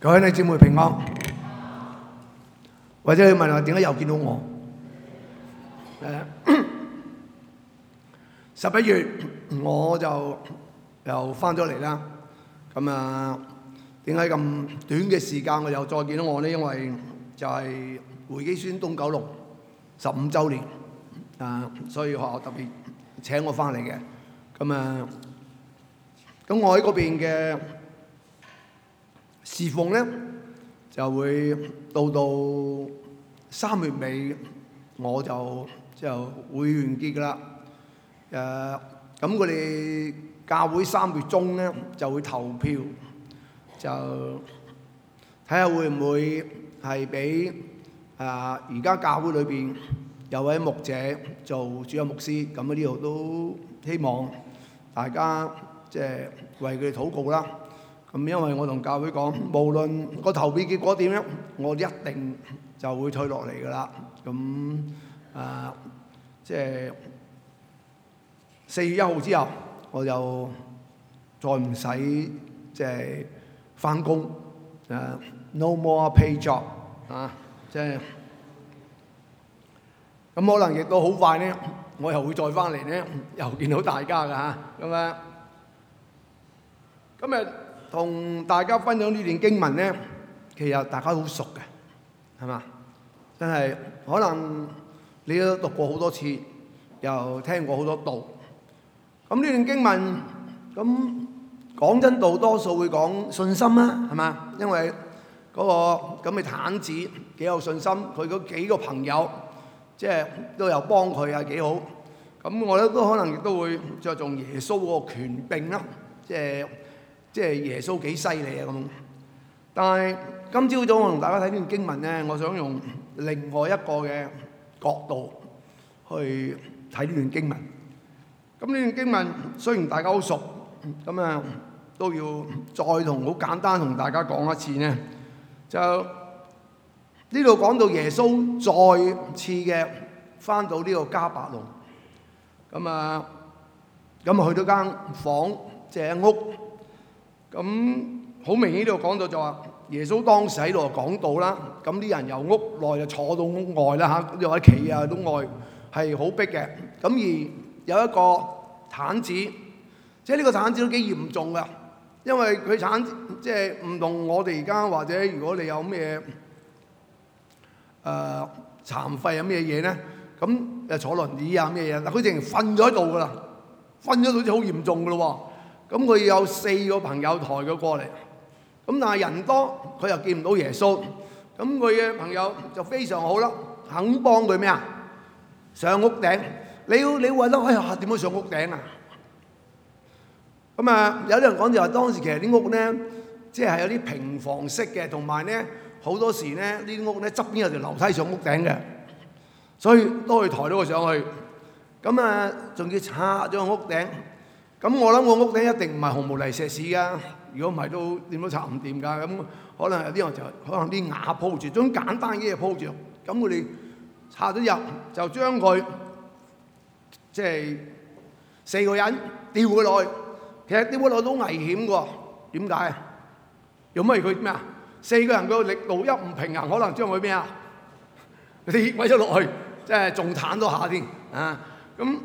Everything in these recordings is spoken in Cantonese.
各位弟兄姊妹平安，或者你問我點解又見到我？11月我就又翻咗嚟啦。咁點解咁短嘅時間我又再見到我呢？因為就係會基宣東九龍15週年所以學校特別請我翻嚟嘅。咁我喺嗰邊嘅侍奉咧，就會到3月尾我就會完結㗎啦。咁佢哋教會3月中咧就會投票，就睇下會唔會係俾而家教會裏邊有位牧者做主任牧師。咁呢度都希望大家即係為佢哋禱告啦。咁因為我同教會講，無論個投票結果點樣，我一定就會退落嚟㗎啦。咁即係4月1號之後，我就再唔使即係返工，no more pay job 即係咁可能亦都好快咧，我又會再返嚟咧，又見到大家㗎嚇。咁今日同大家分享呢段經文咧，其實大家都好熟嘅，係嘛？真係可能你都讀過好多次，又聽過好多道。咁呢段經文咁講真道，多數會講信心啦，係嘛？因為嗰個咁嘅癱子幾有信心，佢嗰幾個朋友即係都有幫佢啊，幾好。咁我咧都可能亦都會着重耶穌嗰個權柄啦，即係耶穌幾犀利啊咁。但係今朝早我同大家睇呢段經文咧，我想用另外一個嘅角度去睇呢段經文。咁呢段經文雖然大家好熟，咁都要再好簡單同大家講一次呢。就呢度講到耶穌再次嘅返到呢個迦百農，咁去到間房，即係屋。咁好明顯呢度講到就話耶穌當時喺度講道啦。咁啲人由屋內就坐到屋外啦嚇，又喺企啊都外係好逼嘅。咁而有一個癱子，即係呢個癱子都幾嚴重噶，因為佢癱即係唔同我哋而家，或者如果你有咩殘廢啊咩嘢咧，咁坐輪椅啊咩嘢，嗱佢淨係瞓咗喺度噶啦，瞓咗到就好嚴重噶咯喎。咁佢有4個朋友抬佢過嚟，咁但係人多，佢又見唔到耶穌。咁佢嘅朋友就非常好啦，肯幫佢咩啊？上屋頂。你話得，哎呀點樣上屋頂啊？咁有啲人講就話當時其實啲屋咧，即係有啲平房式嘅，同埋咧好多時咧呢啲屋咧側邊有條樓梯上屋頂嘅，所以都可以抬到佢上去。咁仲要拆咗個屋頂。咁我諗個屋頂一定唔係紅毛泥石屎㗎，如果唔係都點都拆唔掂㗎。咁可能有啲人就可能啲瓦鋪住，種簡單嘅嘢鋪住。咁佢哋拆咗入，就將佢即係4個人吊佢落去。其實吊佢落去都危險㗎。點解啊？因為佢咩啊？4個人個力度一唔平衡，可能將佢咩啊？跌鬼咗落去，即係仲彈多下添啊！咁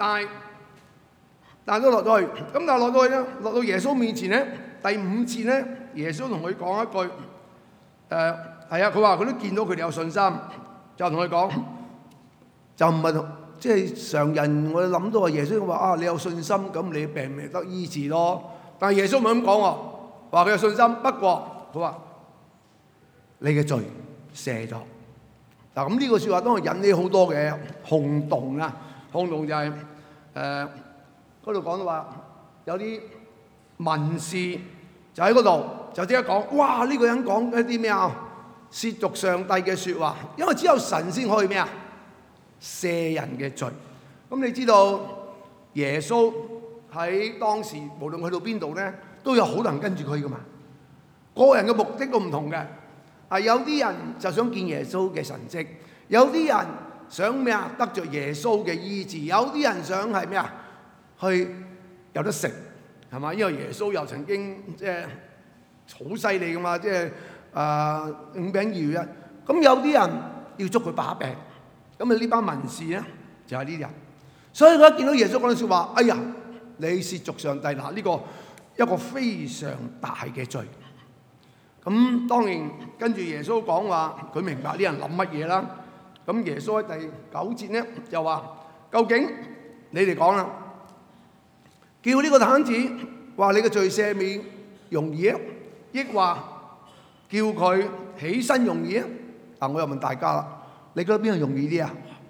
但係都落咗去，咁但係落到去咧，落到耶穌面前咧，第5節咧，耶穌同佢講一句，佢話佢都見到佢哋有信心，就同佢講，就唔係即係常人我諗到話耶穌話你有信心，咁你病咪得醫治咯。但係耶穌唔係咁講喎，話佢有信心，不過佢話你嘅罪赦咗。嗱咁呢個説話當然引起好多嘅轟動啦，轟動就係嗰度講到話有啲文士就喺嗰度就即刻講，哇！呢個人講一啲咩啊？褻瀆上帝嘅説話，因為只有神先可以咩啊？赦人嘅罪。咁你知道耶穌喺當時無論去到邊度咧，都有好多人跟住佢噶嘛。個人嘅目的都唔同嘅。有啲人就想見耶穌嘅神蹟，有啲人想咩啊？得着耶穌嘅醫治，有啲人想係咩啊？去有得食係嘛？因為耶穌又曾經即係好犀利噶嘛，即係 5餅2魚1。咁有啲人要捉佢把柄，咁呢班文士咧就係呢啲人。所以佢一見到耶穌講啲説話，哎呀，你褻瀆上帝嗱，呢個一個非常大嘅罪。咁當然跟住耶穌講話，佢明白啲人諗乜嘢啦。咁耶穌喺第9節咧就話：究竟你哋講啦，叫呢個癱子話你嘅罪赦免容易啊，抑或叫佢起身容易啊？嗱，我又問大家啦，你覺得邊樣容易啲啊？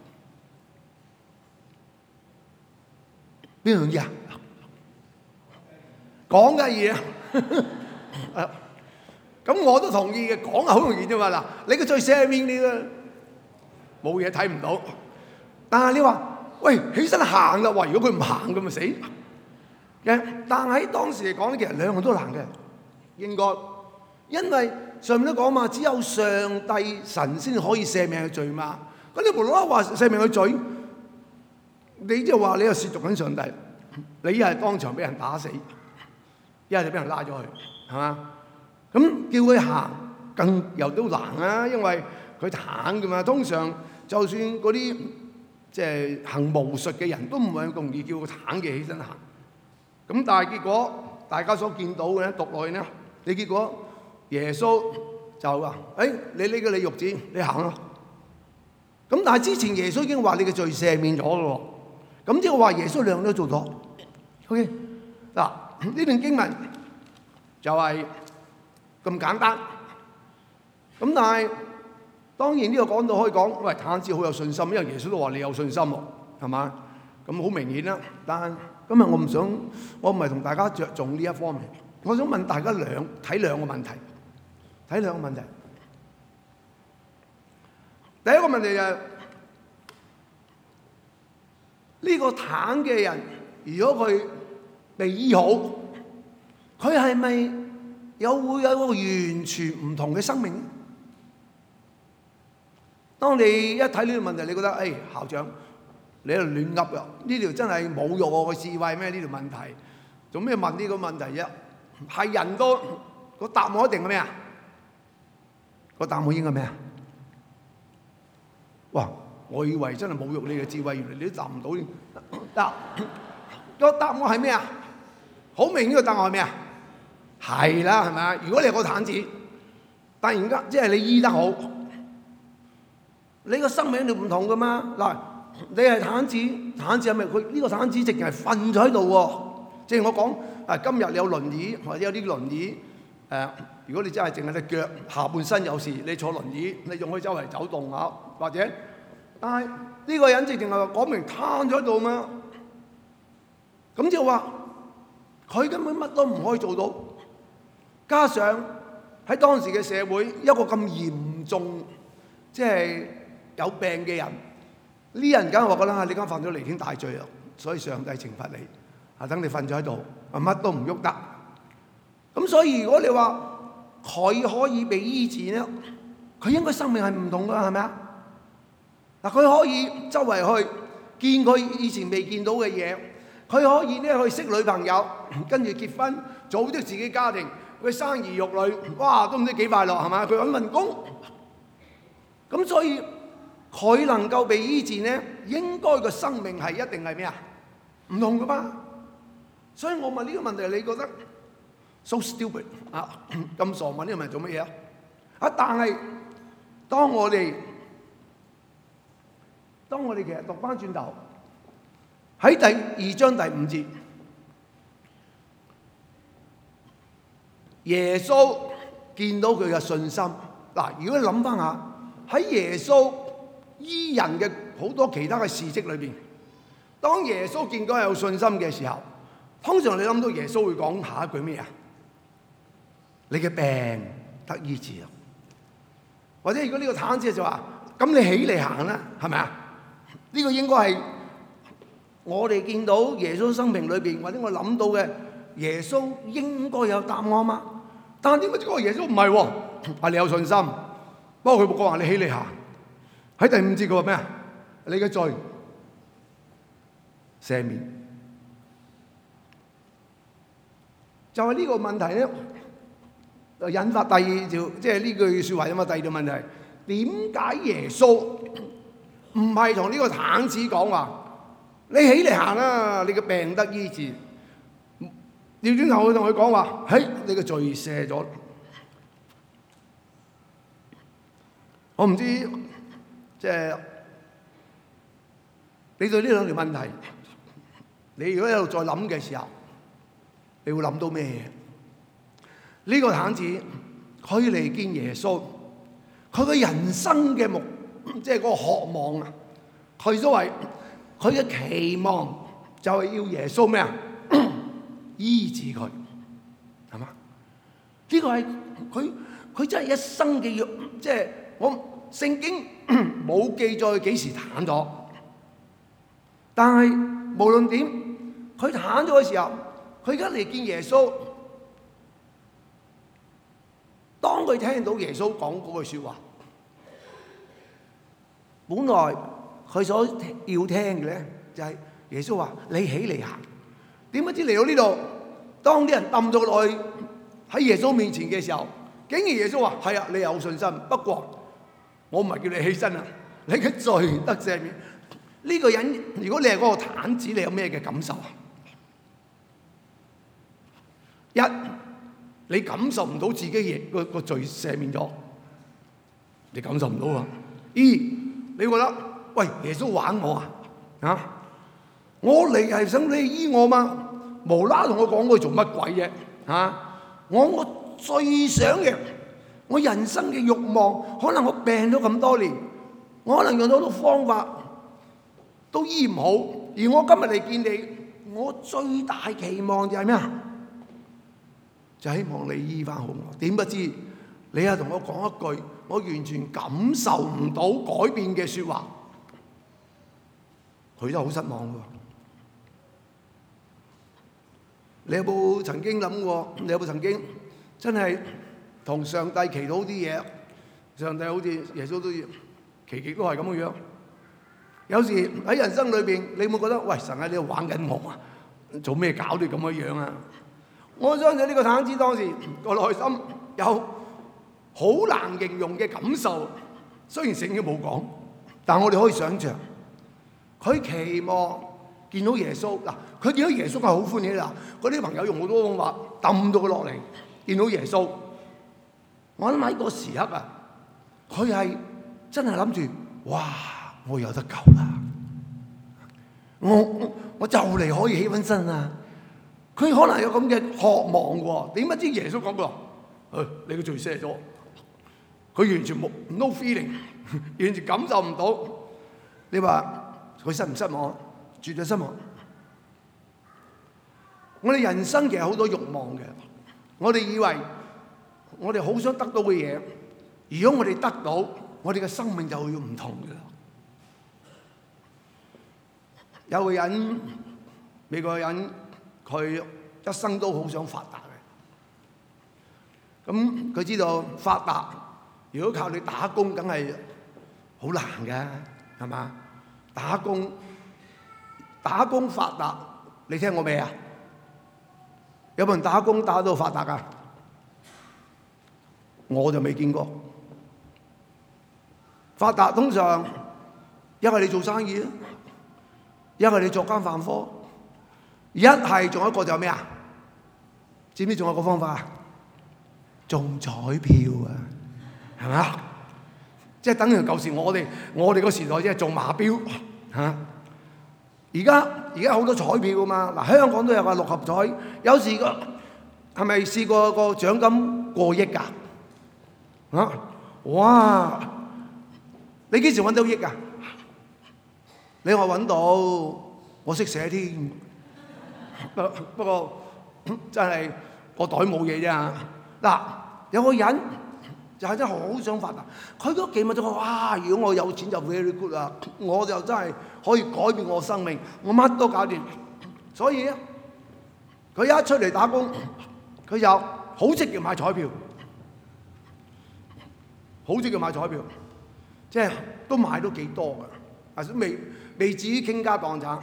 邊樣容易啊？講嘅嘢啊！咁我都同意嘅，講係好容易啫嘛。嗱，你嘅罪赦免你嘅冇嘢睇唔到，但係你話喂起身行啦，哇！如果佢唔行咁咪死嘅。但係喺當時嚟講咧，其實兩個都難嘅，應該，因為上面都講嘛，只有上帝神先可以赦免佢罪嘛。咁你無啦啦話赦免佢罪，你即係話你又褻瀆緊上帝，你一係當場俾人打死，一係就俾人拉咗去，係嘛？咁叫佢行更又都難啊，因為佢癱㗎嘛。通常就算嗰啲即係行巫術嘅人都唔係咁容易叫個癱嘅起身行。咁但係結果大家所見到嘅咧，讀落去咧，你結果耶穌就話：你呢個你褥子，你行咯。咁但係之前耶穌已經話你嘅罪赦免咗嘅喎。咁即係話耶穌兩樣都做咗。OK 嗱，呢段經文就係咁簡單，咁但係當然呢個講到可以講，喂，癱子好有信心，因為耶穌都話你有信心喎，係嘛？咁好明顯啦。但係今日我唔係同大家着重呢一方面，我想問大家睇兩個問題。第一個問題就係呢個癱嘅人，如果佢被醫好，佢係咪會有一個完全唔同嘅生命？當你一睇呢個問題，你覺得校長你喺度亂噏啊！呢條真係侮辱我嘅智慧咩？呢條問題做咩問呢個問題啫？係人都個答案一定係咩啊？個答案應該係咩啊？哇！我以為真係侮辱你嘅智慧，原來你都答唔到。嗱，個答案係咩啊？好明顯個答案係咩啊？係啦，係咪啊？如果你係個癱子，突然間即係你醫得好，你個生命就唔同噶嘛。嗱，你係癱子係咪佢呢個癱子直情係瞓咗喺度喎？即係我講今日你有輪椅或者有啲輪椅如果你真係淨係隻腳下半身有事，你坐輪椅，你仲可以周圍走動下，或者，但係呢個人直情係講明攤咗喺度嘛。咁就話佢根本乜都唔可以做到，加上喺當時嘅社會一個咁嚴重即係有病嘅人，呢人梗係話覺得你梗犯咗彌天大罪啦，所以上帝懲罰你，等你瞓咗喺度，乜都唔喐得。咁所以如果你話佢可以被醫治咧，佢應該生命係唔同㗎，係咪啊？嗱，佢可以周圍去見佢以前未見到嘅嘢，佢可以咧去識女朋友，跟住結婚，組織自己家庭，佢生兒育女，哇，都唔知幾快樂，係嘛？佢揾份工，咁所以佢能夠被醫治咧，應該個生命係一定係咩啊？唔同㗎嘛。所以我問呢個問題，你覺得so stupid 啊？咁傻問呢個問題做乜嘢啊？但係當我哋其實讀翻轉頭喺第2章第5節，耶穌見到佢嘅信心。嗱，如果你諗翻下喺耶穌醫人嘅好多其他嘅事蹟裏邊，當耶穌見到有信心嘅時候，通常你諗到耶穌會講下一句咩啊？你嘅病得醫治啦。或者如果呢個癱子就話：咁你起嚟行啦，係咪啊？呢個應該係我哋見到耶穌生命裏邊，或者我諗到嘅耶穌應該有答案嘛。但係點解呢個耶穌唔係喎？係你有信心，不過佢冇講話你起嚟行。喺第5節佢話咩啊？你嘅罪赦免。就係呢個問題咧， 引發第二條，即係呢句説話，引發第二條問題：點解耶穌唔係同呢個癱子講話，你起嚟行啦，你嘅病得醫治？調轉頭去同佢講話，嘿，你嘅罪赦咗。我唔知即係你對呢兩條問題，你如果喺度再諗嘅時候，你會諗到咩嘢？呢個癱子佢嚟見耶穌，佢嘅人生嘅即係嗰個渴望啊，佢所謂佢嘅期望就係要耶穌咩啊？醫治佢，係嘛？呢個係佢真係一生嘅約，即係我聖經冇記載幾時癱咗，但係無論點，佢癱咗嘅時候，佢而家嚟見耶穌。當佢聽到耶穌講嗰句説話，本來佢所要聽嘅咧就係耶穌話：你起嚟行。點不知嚟到呢度，當啲人抌咗落去喺耶穌面前嘅時候，竟然耶穌話：係啊，你有信心，不過我唔係叫你起身啊，你嘅罪得赦免。呢個人，如果你係嗰個癱子，你有咩嘅感受啊？一，你感受唔到自己個罪赦免咗，你感受唔到啊。二，你覺得喂，耶穌玩我啊？我嚟係想你醫我嘛？無啦同我講佢做乜鬼啫？我最想嘅，我人生嘅慾望，可能我病咗咁多年，我可能用咗好多方法都醫唔好，而我今日嚟見你，我最大期望就係咩啊？就希望你醫翻好我。點不知你又同我講一句我完全感受唔到改變嘅説話，佢都好失望喎。你有冇曾經諗過？你有冇曾經真係同上帝祈禱啲嘢？上帝好似耶穌都要期期都係咁嘅樣。有時喺人生裏邊，你有冇覺得喂，神喺呢度玩緊我啊？做咩搞到咁嘅樣啊？我相信呢個癱子當時個內心有好難形容嘅感受。雖然聖經冇講，但我哋可以想像，佢期望見到耶穌嗱，佢見到耶穌係好歡喜啦。嗰啲朋友用好多方法揼到佢落嚟，見到耶穌。我諗喺個時刻啊，佢係真係諗住，哇！我有得救啦！我就嚟可以起返身啦！佢可能有咁嘅渴望喎。點不知耶穌講過，你個罪赦咗。佢完全冇 no feeling， 完全感受唔到。你話佢失唔失望？絕對失望。我哋人生其實好多慾望嘅，我哋以為我哋好想得到嘅嘢，如果我哋得到，我哋嘅生命就會唔同嘅啦。有個人，美國人，佢一生都好想發達嘅。咁佢知道發達，如果靠你打工，梗係好難嘅，係嘛？打工發達，你聽過未啊？有冇人打工打到發達㗎？我就未見過。發達通常一係你做生意，一係你作奸犯科，一係仲有一個就係咩啊？知唔知仲有個方法啊？中彩票啊，係咪啊？即係等於舊時我哋個時代即係中馬標嚇。而家好多彩票㗎嘛，嗱香港都有個六合彩，有時個係咪試過個獎金過億㗎？啊，哇！你幾時揾到億啊？你話揾到，我識寫添。不過真係個袋冇嘢啫。嗱，有個人就係真係好想發達，佢都記密咗話：哇！如果我有錢就 very good 啦，我就真係可以改變我生命，我乜都搞掂。所以佢一出嚟打工，佢就好積極買彩票，好積極買彩票，即係都買到幾多㗎，未至於傾家蕩產。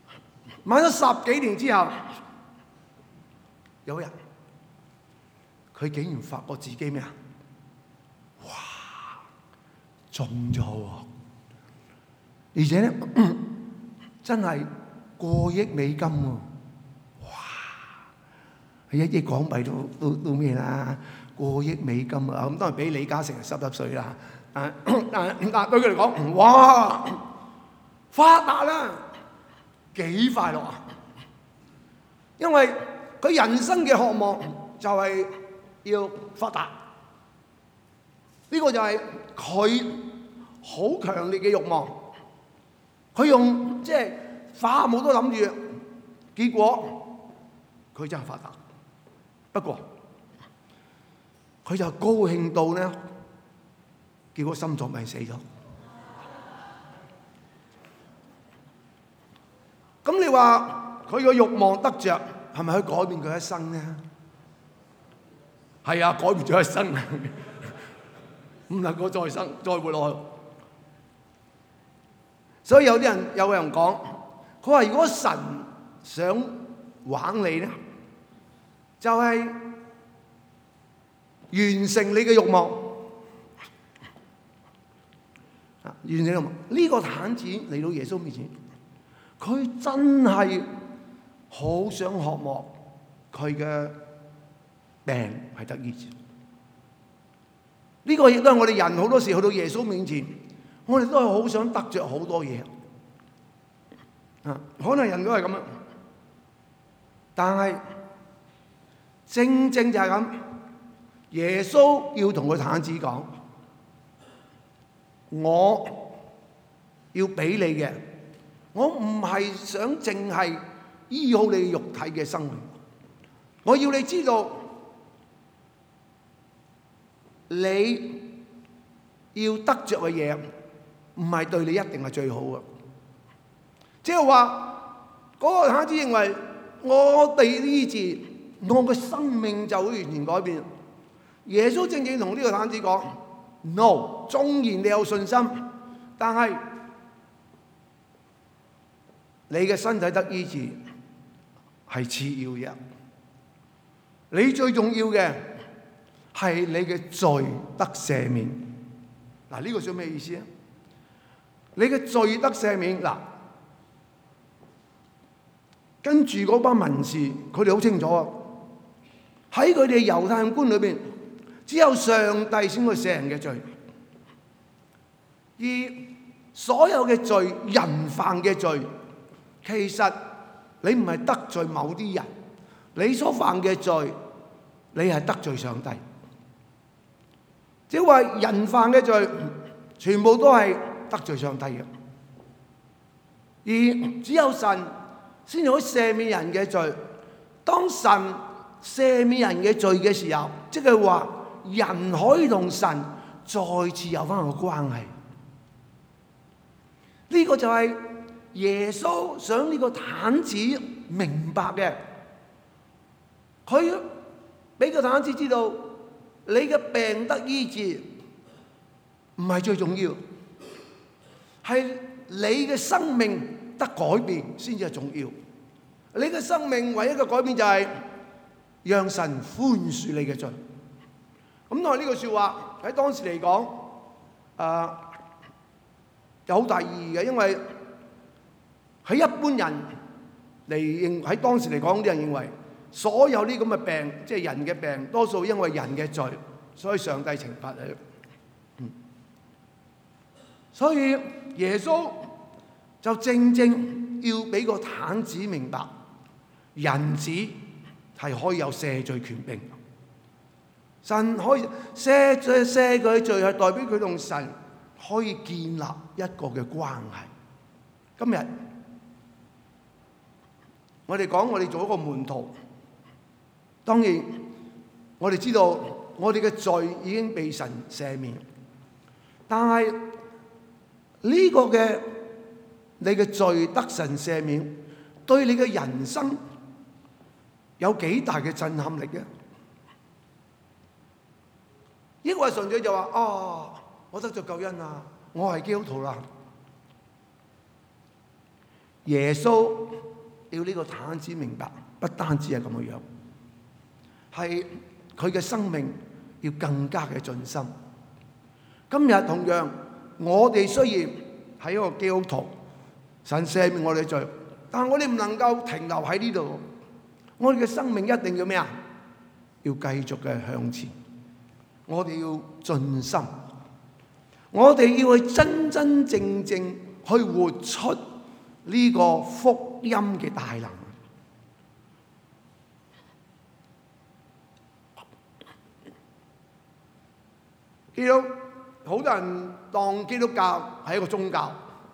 買咗10幾年之後，有人佢竟然發覺自己咩啊？哇！中咗喎！而且咧真係過億美金喎！哇！1億港幣都咩啦？過億美金啊！咁當然俾李嘉誠濕水啦。但對佢嚟講，哇！發達啦，幾快樂啊！因為佢人生嘅渴望就係要發達，呢個就係佢好強烈嘅慾望。佢用即係花冇都諗住，結果佢真係發達。不過佢就高興到咧，結果心臟病死咗。咁你話佢個慾望得着，係咪可以改變佢一生呢？係啊，改變咗一生，唔能夠再生再活落去。所以有個人講，佢話如果神想玩你咧，就係完成你嘅慾望。完成慾望，呢個癱子嚟到耶穌面前，佢真係好想渴望佢嘅病係得醫治。呢個亦都係我哋人好多時去到耶穌面前，我哋都係好想得着好多嘢。可能人都係咁樣，但係正正就係咁，耶穌要同個癱子講：我要俾你嘅，我唔係想淨係醫好你肉體嘅生命，我要你知道，你要得着嘅嘢唔係對你一定係最好嘅。即係話嗰個癱子認為我哋醫治，我嘅生命就會完全改變。耶穌正正同呢個癱子講 ：No， 縱然你有信心，但係你嘅身體得醫治係次要嘅，你最重要嘅係你嘅罪得赦免。嗱，呢個算咩意思啊？你嘅罪得赦免嗱。跟住嗰班文士，佢哋好清楚啊！喺佢哋猶太人觀裏邊，只有上帝先會赦人嘅罪，而所有嘅罪，人犯嘅罪，其實你唔係得罪某啲人，你所犯嘅罪，你係得罪上帝。即係話人犯嘅罪，全部都係得罪上帝嘅，而只有神先可以赦免人嘅罪。當神赦免人嘅罪嘅時候，即係話人可以同神再次有翻個關係。呢個就係耶穌想呢個癱子明白嘅。佢俾個癱子知道，你嘅病得醫治唔係最重要，係你嘅生命得改變先至係重要。你嘅生命唯一嘅改變就係讓神寬恕你嘅罪。咁當然呢句説話喺當時嚟講，有好大意義嘅，因為喺一般人喺當時嚟講，啲人認為所有呢咁嘅病，即係人嘅病，多數因為人嘅罪，所以上帝懲罰你。所以耶穌就正正要俾個癱子明白，人子係可以有赦罪權柄，神可以赦佢嘅罪，係代表佢同神可以建立一個嘅關係。今日我哋講我哋做一個門徒，當然我哋知道我哋嘅罪已經被神赦免，但係呢個嘅你嘅罪得神赦免，對你嘅人生有幾大嘅震撼力嘅？抑或純粹就話我得咗救恩啦，我係基督徒啦。耶穌要呢個癱子明白，不單止係咁嘅樣，係佢嘅生命要更加嘅盡心。今日同樣，我哋雖然係一個基督徒，神赦免我哋罪，但係我哋唔能夠停留喺呢度。我哋嘅生命一定要咩啊？要繼續嘅向前。我哋要盡心，我哋要去真真正正去活出呢個福音嘅大能。基督好多人當基督教係一個宗教，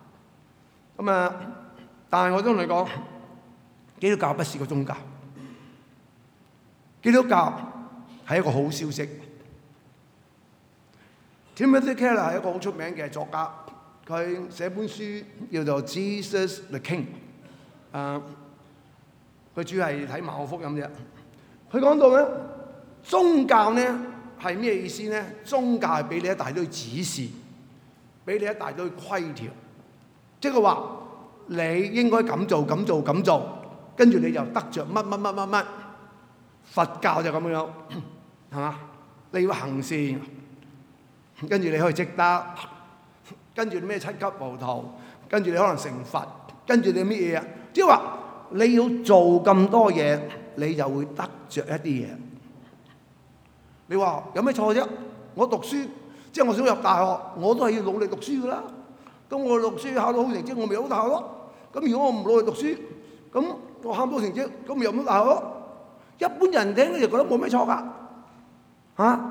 但係我都同你講，基督教不是個宗教，基督教係一個好消息。Timothy Keller 係一個好出名嘅作家，佢寫本書叫做《Jesus the King》，佢主要係睇馬可福音啫。佢講到咧，宗教咧係咩意思咧？宗教係俾你一大堆指示，俾你一大堆規條，即係話你應該咁做、咁做、咁做，跟住你就得着乜乜乜乜乜。佛教就咁樣，係嘛？你要行善。跟住你可以積德，跟住你咩七級浮屠，跟住你可能成佛，跟住你乜嘢啊？即係話你要做咁多嘢，你就會得着一啲嘢。你話有咩錯啫？我讀書，即係我想入大學，我都係要努力讀書噶啦。咁我讀書考到好成績，我咪入大學咯。咁如果我唔努力讀書，咁我考唔到成績，咁咪入唔到大學咯。一般人聽咧就覺得冇咩錯㗎，嚇。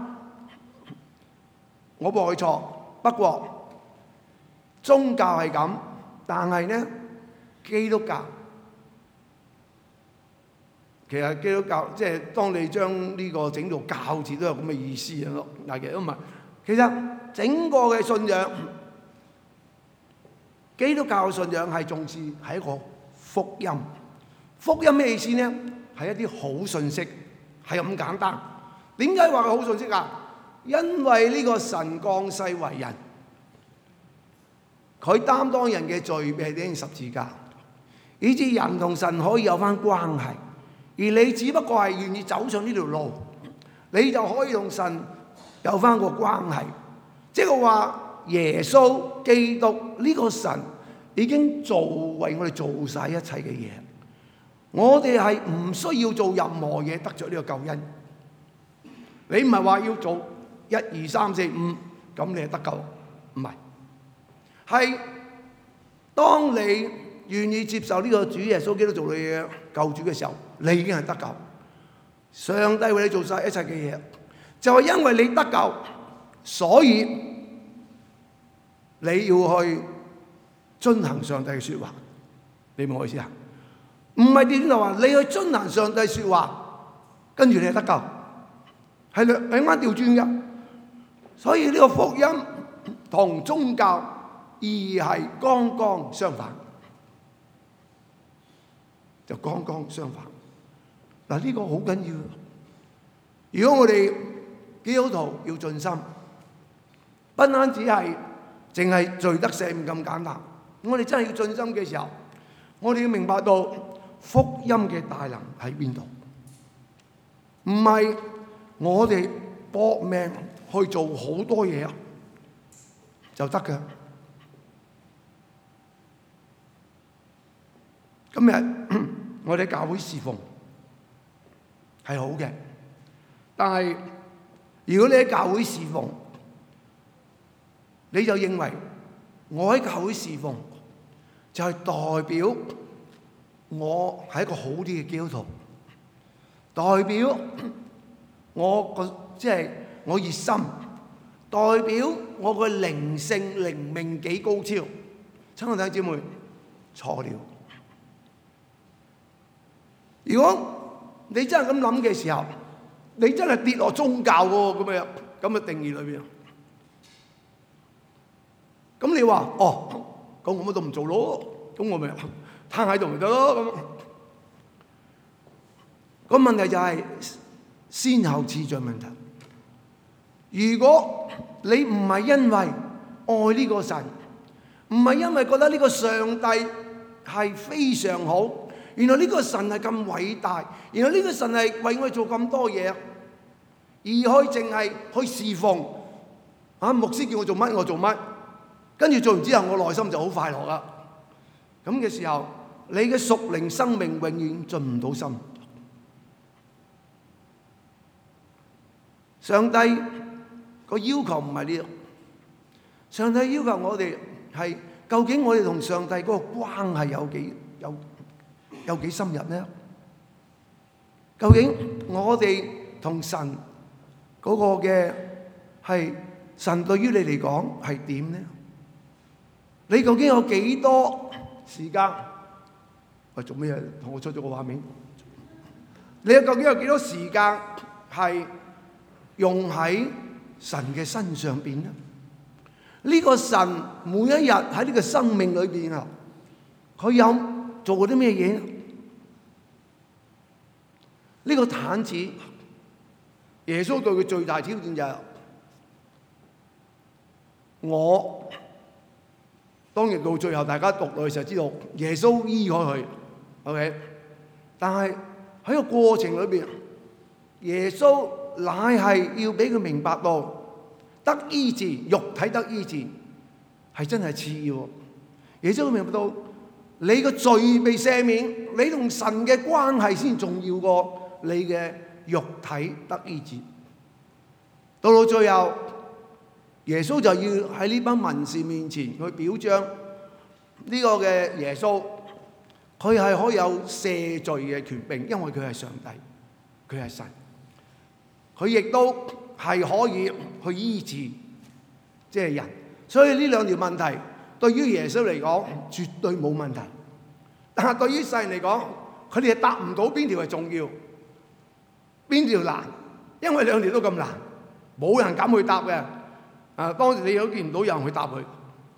我冇錯，不過宗教係咁，但係呢基督教其實基督教即係當你將呢個整到教字都有咁嘅意思咯。但係其實唔係，其實整個嘅信仰，基督教嘅信仰係重視係一個福音。福音咩意思呢？係一啲好信息，係咁簡單。點解話佢好信息啊？因為呢個神降世為人，佢擔當人嘅罪，被釘十字架，以致人同神可以有返關係。而你只不過係願意走上呢條路，你就可以同神有返個關係。即係話耶穌基督呢個神已經為我哋做晒一切嘅嘢，我哋係唔需要做任何嘢得着呢個救恩。你唔係話要做1、2、3、4、5，咁你係得救？唔係，係當你願意接受呢個主耶穌基督做你嘅救主嘅時候，你已經係得救。上帝為你做晒一切嘅嘢，就係因為你得救，所以你要去遵行上帝嘅説話。你明我意思啊？唔係點就話你去遵行上帝説話，跟住你係得救，係兩啱調轉嘅。所以呢個福音同宗教意義係剛剛相反，就剛剛相反。嗱，呢個好緊要。如果我哋基督徒要盡心，不單止係淨係罪得赦免咁簡單，我哋真係要盡心嘅時候，我哋要明白到福音嘅大能喺邊度，唔係我哋搏命去做好多嘢就得嘅。今日我哋教會侍奉係好嘅，但係如果你喺教會侍奉，你就認為我喺教會侍奉就係代表我係一個好啲嘅基督徒，代表我即係我熱心，代表我個靈性靈命幾高超。親愛弟兄姊妹，錯了。如果你真係咁諗嘅時候，你真係跌落宗教喎咁嘅定義裏邊。咁你話哦，咁我乜都唔做咯，咁我咪攤喺度咪得咯咁。個問題就係先後次序問題。如果你唔係因為愛呢個神，唔係因為覺得呢個上帝係非常好，原來呢個神係咁偉大，原來呢個神係為我哋做咁多嘢， 而去淨係去侍奉。牧師叫我做乜我做乜，跟住做完之後我內心就好快樂啦。咁嘅時候，你嘅屬靈生命永遠進唔到心。上帝個要求唔係呢樣，上帝要求我哋係究竟我哋同上帝嗰個關係有幾深入呢？究竟我哋同神嗰個嘅係神對於你嚟講係點呢？你究竟有幾多時間？喂，做咩嘢？同我出咗個畫面。你究竟有幾多時間係用喺神嘅身上邊呢？呢個神每一日喺呢個生命裏邊啊，佢有做過啲咩嘢？呢個癱子，耶穌對佢最大挑戰就係我。當然到最後大家讀落去就知道耶穌醫咗佢 ，OK。但係喺個過程裏邊，耶穌乃係要俾佢明白到得醫治，肉體得醫治係真係次要。耶穌明白到你個罪被赦免，你同神嘅關係先重要過你嘅肉體得醫治。到最後，耶穌就要喺呢班文士面前去表彰呢個嘅耶穌，佢係可以有赦罪嘅權柄，因為佢係上帝，佢係神，佢亦都係可以去醫治即係人。所以呢兩條問題對於耶穌嚟講絕對冇問題，但係對於世人嚟講，佢哋係答唔到邊條係重要，邊條難，因為兩條都咁難，冇人敢去答嘅。當時你都見唔到有人去答佢，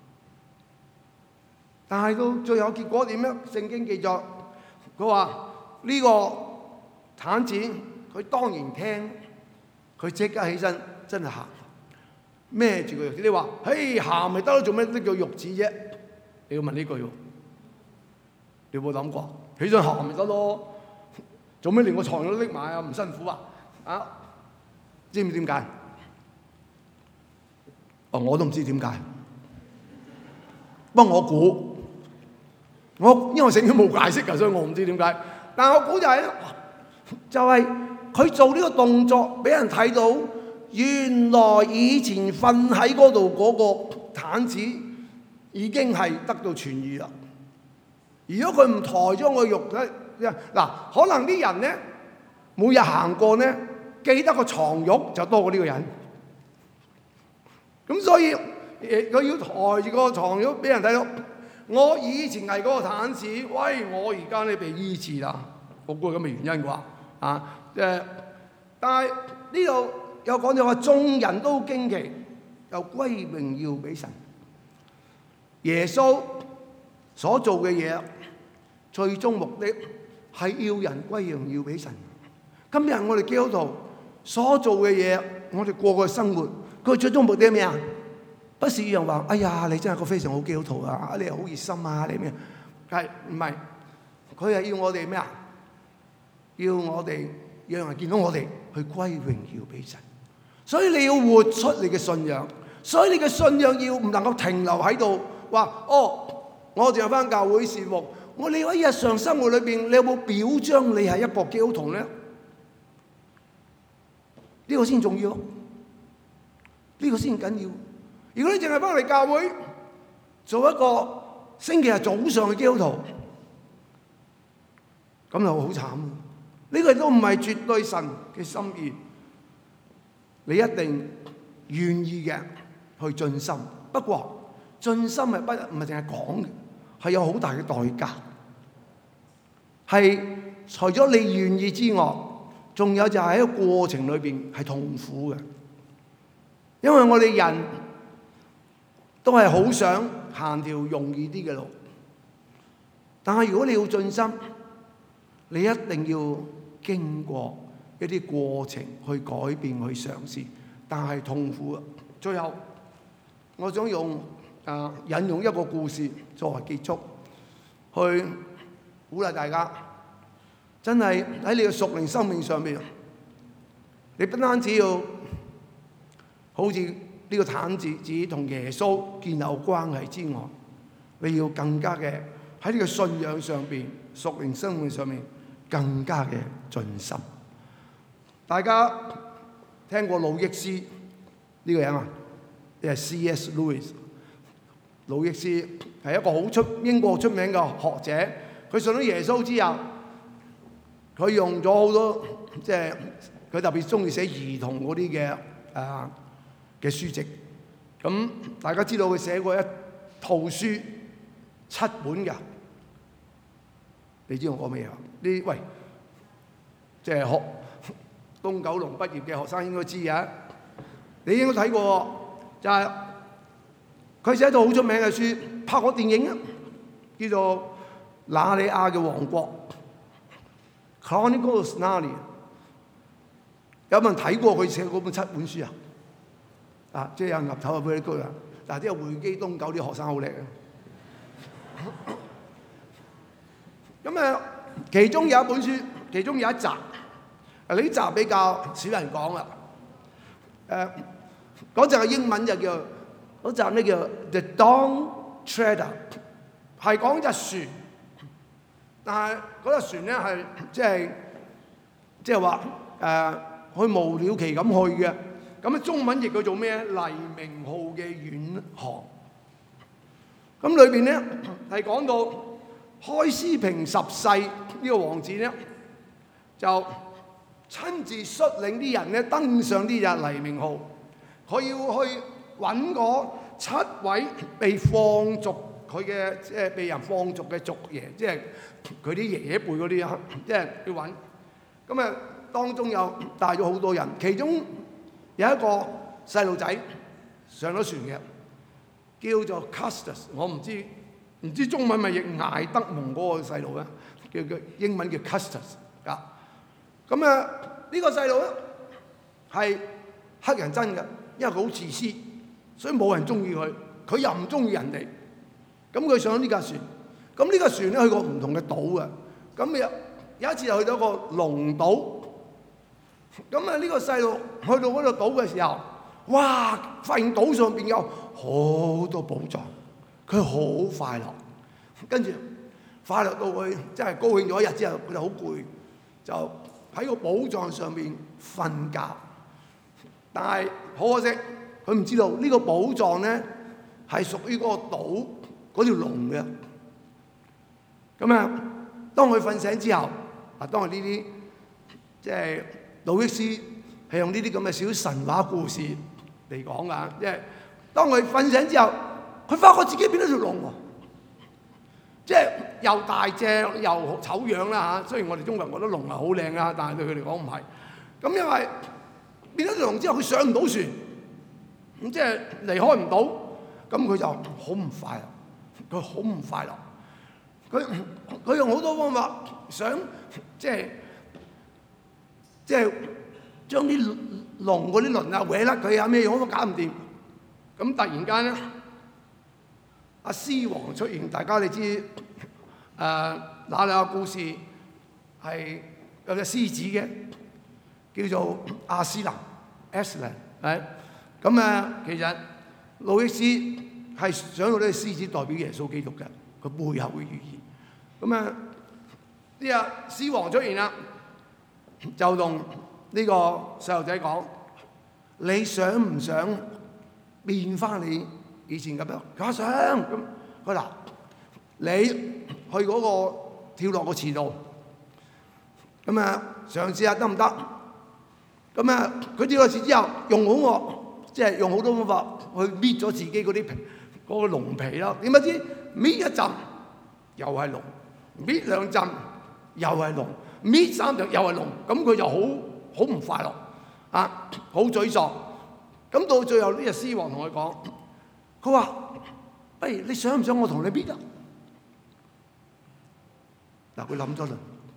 但係到最後結果點樣？聖經記載，佢話呢個癱子佢當然聽，佢即刻起身真係行，孭住個褥子。你話嘿行咪得咯，做咩拎個褥子啫？你要問呢句喎，你有冇諗過？起身行咪得咯，做咩連個床都拎埋啊？唔辛苦啊？知唔知點解？我都唔知點解，不過我估，因為聖經冇解釋㗎，所以我唔知點解。但係我估就係佢做呢個動作，俾人睇到，原來以前瞓喺嗰度嗰個癱子已經係得到痊癒啦。如果佢唔抬咗我肉體，嗱，可能啲人咧每日行過咧，記得個床褥就多過呢個人。咁所以佢要抬住個床褥俾人睇到，我以前係嗰個癱子，喂，我而家咧被醫治啦，我估係咁嘅原因啩。但係呢度有講就話，眾人都驚奇，又歸榮耀俾神。耶穌所做嘅嘢，最終目的係要人歸榮耀俾神。今日我哋基督徒所做嘅嘢，我哋過嘅生活，佢最終目的係咩啊？不是讓人話：哎呀，你真係個非常好基督徒啊！你好熱心啊！你咩？係唔係？佢係要我哋咩啊？要我哋讓人見到我哋去歸榮耀俾神。所以你要活出你嘅信仰。所以你嘅信仰要唔能夠停留喺度話：我淨係返教會侍奉。你喺日常生活裏邊，你有冇表彰你係一個基督徒咧？呢個先重要，呢個先緊要。如果你淨係返嚟教會做一個星期日早上嘅基督徒，咁就好慘。呢個都唔係絕對神嘅心意。你一定願意嘅去盡心，不過盡心係唔係淨係講嘅，係有好大嘅代價。係除咗你願意之外，仲有就係喺個過程裏邊係痛苦嘅，因為我哋人都係好想行條容易啲嘅路，但係如果你要盡心，你一定要經過一啲過程去改變、去嘗試，但係痛苦啊！最後，我想引用一個故事作為結束，去鼓勵大家，真係喺你嘅屬靈生命上面， 你不單止要好似呢個癱子同耶穌建立關係之外，你要更加嘅喺呢個信仰上邊、屬靈生活上面更加嘅盡心。大家聽過魯益斯呢個人啊？即係 C.S. Lewis。魯益斯係一個英國出名嘅學者。佢信咗耶穌之後，佢用咗好多即係佢特別中意寫兒童嗰啲嘅書籍。咁大家知道佢寫過一套書7本㗎。你知我講咩啊？喂，即係學東九龍畢業嘅學生應該知啊。你應該睇過，就係佢寫一套好出名嘅書，拍過電影啊，叫做《納尼亞嘅王國》（Chronicles of Narnia）。有冇人睇過佢寫嗰本7本書啊？啊，即係有岌頭啊，very good啊！但係啲匯基東九啲學生好叻啊。咁啊，其中有一本書，其中有一集，呢集比較少人講啦。嗰集嘅英文就叫嗰集咧叫 The Dawn Treader， 係講隻船，但係嗰隻船咧係即係話佢無了期咁去嘅。咁中文譯佢做咩？黎明號嘅遠航。咁裏邊咧係講到開斯平10世呢個王子咧，就親自率領啲人咧登上呢隻黎明號，佢要去揾嗰7位被放逐佢嘅即係被人放逐嘅族爺，即係佢啲爺爺輩嗰啲啊，即係要揾。咁啊，當中有帶咗好多人，其中有一個細路仔上咗船嘅，叫做 Custis， 我唔知中文咪譯艾德蒙嗰個細路咧，叫英文叫 Custis 啊。咁啊，呢個細路咧係黑人憎嘅，因為佢好自私，所以冇人中意佢，佢又唔中意人哋。咁佢上咗呢架船，咁呢架船咧去過唔同嘅島嘅。咁有一次就去到一個龍島。咁啊，呢個細路去到嗰個島嘅時候，哇！發現島上邊有好多寶藏，佢好快樂。跟住快樂到佢真係高興咗一日之後，佢就好攰，就喺個寶藏上邊瞓覺。但係好可惜，佢唔知道呢個寶藏咧係屬於嗰個島嗰條龍嘅。咁啊，當佢瞓醒之後，當係呢啲即係魯益斯係用呢啲咁嘅小神話故事嚟講㗎，即係當佢瞓醒之後，佢發覺自己變咗條龍喎，即係又大隻又醜樣啦嚇。雖然我哋中國人覺得龍係好靚啊，但係對佢嚟講唔係。咁因為變咗條龍之後，佢上唔到船，咁即係離開唔到，咁佢就好唔快樂，佢好唔快樂。佢用好多方法想即係將啲龍嗰啲輪啊搲甩佢啊咩嘢都搞唔掂。咁突然間咧，阿獅王出現，大家你知那兩個故事係有隻獅子嘅，叫做亞斯蘭 （Aslan）。咁啊，其實魯益斯係想用呢個獅子代表耶穌基督嘅，佢背後嘅寓意。咁啊，呢個獅王出現啦，就同呢個細路仔講：你想唔想變翻你以前咁樣？佢話想。咁佢嗱，你去嗰個跳落個池度，咁啊嘗試下得唔得？咁啊，佢跳落池之後，用好多方法去搣咗自己嗰啲皮，嗰個龍皮啦。點不知搣一陣又係龍，搣兩陣又係龍，搣三陣又係龍，咁佢就好唔快樂啊，好沮喪。咁到最後呢隻獅王同佢講，佢話：不如你想唔想我同你搣啊？嗱，佢諗咗輪，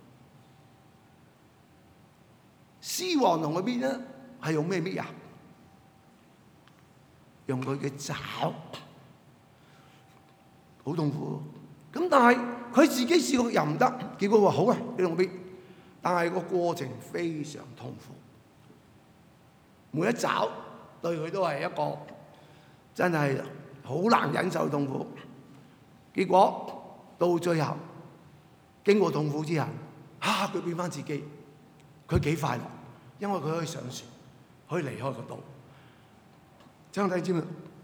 獅王同佢搣咧係用咩搣啊？用佢嘅爪，好痛苦。咁但係佢自己試過又唔得，結果話好啊，你同我搣。但係個過程非常痛苦。 每一爪對佢都係一個真係好難忍受痛苦。結果到最後經過痛苦之後，佢變翻自己，佢幾快樂，因為佢可以上船，可以離開個島。請我睇知唔知？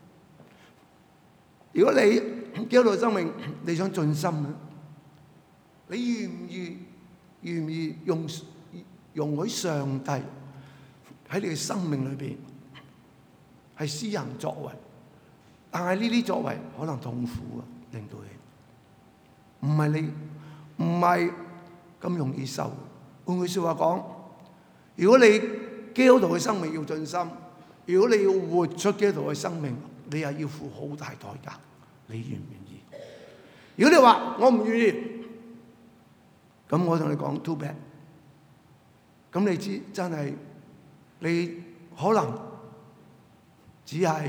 如果你基督徒生命你想盡心咧，你願唔願意容許上帝喺你嘅生命裏邊係施行作為？但係呢啲作為可能痛苦啊，令到你唔係咁容易受。換句説話講，如果你基督徒嘅生命要盡心，如果你要活出基督徒嘅生命，你又要付好大代價。你願唔願意？如果你話我唔願意，咁我同你講 too bad。咁你知真係你可能只係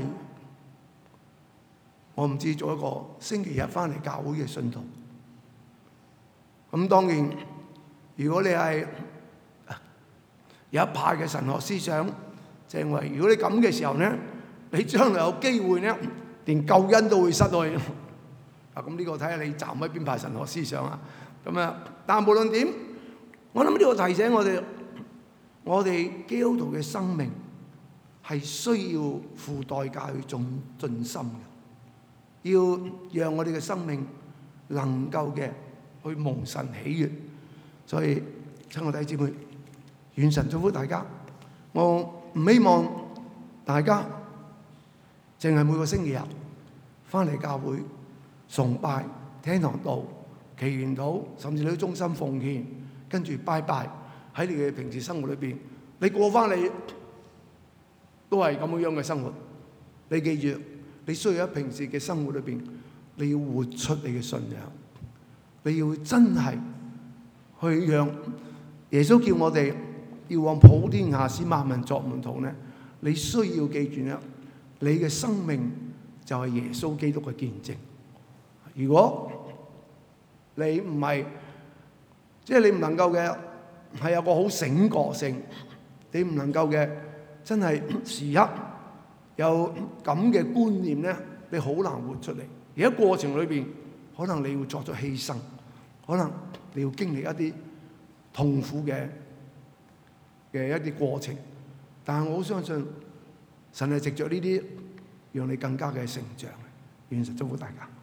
我唔知做一個星期日翻嚟教會嘅信徒。咁當然，如果你係有一派嘅神學思想，就認為如果你咁嘅時候咧，你將來有機會咧，連救恩都會失去。咁呢個睇下你站喺邊派神學思想啊。但無論點，我諗呢個提醒我哋基督徒嘅生命係需要付代價去盡心嘅，要讓我哋嘅生命能夠嘅去蒙神喜悅。所以親愛弟兄姊妹，願神祝福大家。我唔希望大家淨係每個星期日翻嚟教會崇拜、聽堂道、祈完禱，甚至你去中心奉獻，跟住拜拜。喺你嘅平時生活裏邊，你過翻你都係咁樣嘅生活。你記住，你需要喺平時嘅生活裏邊，你要活出你嘅信仰，你要真係去讓耶穌叫我哋要往普天下使萬民作門徒咧。你需要記住咧，你嘅生命就係耶穌基督嘅見證。如果你唔係，即係你唔能夠嘅係有個好醒覺性，你唔能夠嘅真係時刻有咁嘅觀念咧，你好難活出嚟。而喺過程裏邊，可能你要作出犧牲，可能你要經歷一啲痛苦嘅一啲過程。但係我好相信神係藉着呢啲，讓你更加嘅成長。願神祝福大家。